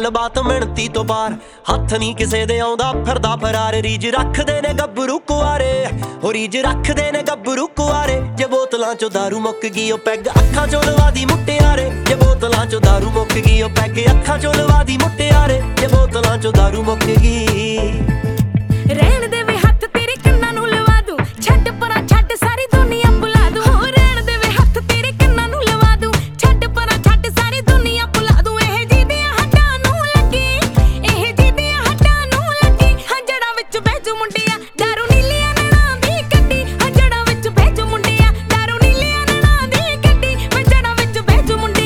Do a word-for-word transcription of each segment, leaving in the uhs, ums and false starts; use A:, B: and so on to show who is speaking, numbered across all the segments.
A: ਗੱਲਬਾਤ ਮਿਹਨਤੀ ਤੋਂ ਬਾਹਰ ਹੱਥ ਨਹੀਂ ਕਿਸੇ ਦੇ ਆਉਂਦਾ ਫਿਰਦਾ ਫਰਾਰ ਰੀਜ ਰੱਖਦੇ ਨੇ ਗੱਭਰੂ ਕੁਆਰੇ ਹੋ ਰੀਜ ਰੱਖਦੇ ਨੇ ਗੱਭਰੂ ਕੁਆਰੇ ਜੇ ਬੋਤਲਾਂ ਚੋਂ ਦਾਰੂ ਮੁੱਕ ਗਈ ਉਹ ਪੈਗ ਅੱਖਾਂ ਚੋਂ ਲਵਾ ਦੀ ਮੁਟਿਆਰੇ ਜੇ ਬੋਤਲਾਂ ਚੋਂ ਦਾਰੂ ਮੁੱਕ ਗਈ ਉਹ ਪੈਗ ਅੱਖਾਂ ਚੋਂ ਲਵਾ ਦੀ ਮੁਟਿਆਰੇ ਜੇ ਬੋਤਲਾਂ ਚੋਂ ਦਾਰੂ ਮੁੱਕ ਗਈ
B: ਰਹਿਣ ਦੇ ਵੇ ਹੱਥ ਤੇਰੇ ਕੰਨਾਂ ਨੂੰ ਲਵਾ ਦੂੰ ਛੱਡ ਪਰਾਂ ਛੱਡ ਸਾਰੀ ਦੁਨੀਆ ਭੁਲਾ ਦੂੰ ਹੋ ਰਹਿਣ ਦੇ ਵੇ ਹੱਥ ਤੇਰੇ ਕੰਨਾਂ ਨੂੰ ਲਵਾ ਦੂੰ ਛੱਡ ਪਰਾਂ ਛੱਡ ਸਾਰੀ ਦੁਨੀਆ ਭੁਲਾ ਦੂੰ ਇਹ ਜਿਹਦੀਆਂ ਹੱਡਾਂ ਨੂੰ ਲੱਗੀ ਇਹ ਜਿਹਦੀਆਂ ਹੱਡਾਂ ਨੂੰ ਲੱਗੀ ਹੰਝੜਾਂ ਵਿੱਚ ਬਹਿਜੂ ਮੁੰਡਿਆ ਦਾਰੂ ਨੀਲੀਆਂ ਨੈਣਾਂ ਦੀ ਕੱਢੀ ਹੰਝੜਾਂ ਵਿੱਚ ਬਹਿਜੂ ਮੁੰਡਿਆ ਦਾਰੂ ਨੀਲੀਆਂ ਨੈਣਾਂ ਦੀ ਕੱਢੀ ਹੰਝੜਾਂ ਵਿੱਚ ਬਹਿਜੂ ਮੁੰਡਿਆ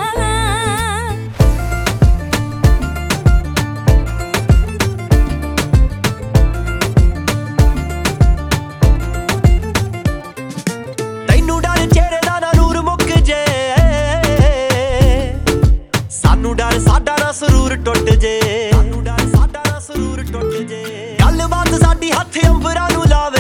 A: ਡਰ ਸਾਡਾ ਨਾ ਸਰੂਰ ਟੁੱਟ ਜੇ ਸਾਨੂੰ ਡਰ ਸਾਡਾ ਨਾ ਸਰੂਰ ਟੁੱਟ ਜੇ ਗੱਲਬਾਤ ਸਾਡੀ ਹੱਥ ਅੰਬਰਾਂ ਨੂੰ ਲਾਵੇ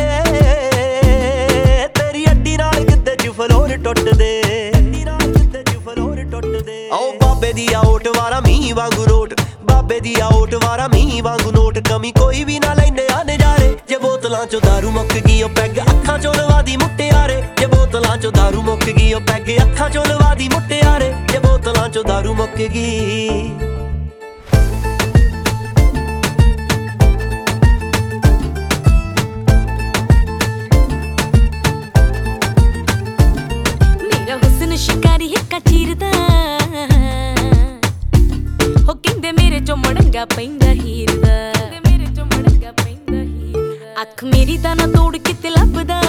A: ਤੇਰੀ ਅੱਡੀ ਨਾਲ ਕਿੱਦੇ ਚ ਫਲੋਰ ਟੁੱਟਦੇ ਅੱਡੀ ਨਾਲ ਕਿੱਦੇ ਚ ਫਲੋਰ ਟੁੱਟਦੇ ਆਓ ਬਾਬੇ ਦੀ ਓਟ ਵਾਰਾ ਮੀਂਹ ਵਾਂਗੂ ਰੋਟ ਬਾਬੇ ਦੀ ਓਟ ਵਾਰਾ ਮੀਂਹ ਵਾਂਗੂ ਨੋਟ ਕਮੀ ਕੋਈ ਵੀ ਨਾ ਲੈਂਦੇ ਆ ਨਜ਼ਾਰੇ ਜੇ ਬੋਤਲਾਂ ਚੋਂ ਦਾਰੂ ਮੁੱਕ ਗਈ ਉਹ ਪੈਗ ਅੱਖਾਂ ਚੋਂ ਲਵਾ ਦੀ ਮੁਟਿਆਰੇ ਜੇ ਬੋਤਲਾਂ ਚੋਂ ਦਾਰੂ ਮੁੱਕ ਗਈ ਉਹ ਪੈਗ ਅੱਖਾਂ ਚੋਂ ਲਵਾ ਦੀ ਮੁਟਿਆਰੇ ਜੇ ਬੋਤਲਾਂ ਚੋਂ ਦਾਰੂ ਮੁੱਕ ਗਈ
B: ਮੇਰਾ ਹੁਸਨ ਸ਼ਿਕਾਰੀ ਹਿੱਕਾ ਚੀਰਦਾ ਹੋ ਕਹਿੰਦੇ ਮੇਰੇ ਚੋਂ ਮੜੰਗਾ ਪੈਂਦਾ ਹੀਰ ਦਾ ਮੇਰੇ ਚੋਂ ਮੜੰਗਾ ਪੈਂਦਾ ਹੀਰ ਦਾ ਅੱਖ ਮੇਰੀ ਤਾਂ ਨਾ ਤੋੜ ਕਿਤੇ ਲੱਭਦਾ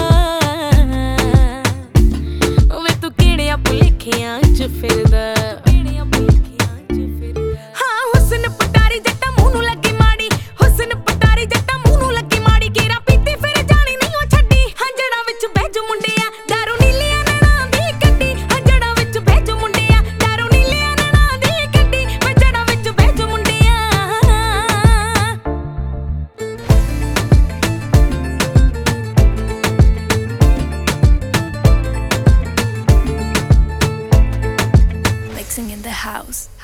B: ਵੇ ਤੂੰ ਕਿਹੜਿਆਂ ਭੁਲੇਖਿਆਂ ਚ ਫਿਰਦਾ ਕਿਹੜਿਆਂ ਭੁਲੇਖਿਆਂ ਚ ਫਿਰਦਾ ਹਾਂ ਹੁਸਨ ਪਟਾਰੀ ਜੱਟਾਂ ਮੂੰਹ ਨੂੰ ਲੱਗੀ ਮਾੜੀ ਹੁਸਨ ਪਟਾਰੀ ਜੱਟਾਂ ਮੂੰਹ ਨੂੰ ਲੱਗੀ ਮਾੜੀ ਗੇਰਾ ਪੀਤੀ ਫਿਰ ਜਾਣੀ ਨਹੀਂ ਉਹ ਛੱਡੀ ਹੰਝੜਾਂ ਵਿੱਚ ਬਹਿਜੂ ਮੁੰਡਿਆ ਦਾਰੂ ਨੀਲੀਆਂ ਨੈਣਾਂ ਦੀ ਕੱਢੀ ਹੰਝੜਾਂ ਵਿੱਚ ਬਹਿਜੂ ਮੁੰਡਿਆ ਦਾਰੂ ਨੀਲੀਆਂ ਨੈਣਾਂ ਦੀ ਕੱਢੀ ਹੰਝੜਾਂ ਵਿੱਚ ਬਹਿਜੂ ਮੁੰਡਿਆ Mixing in the house.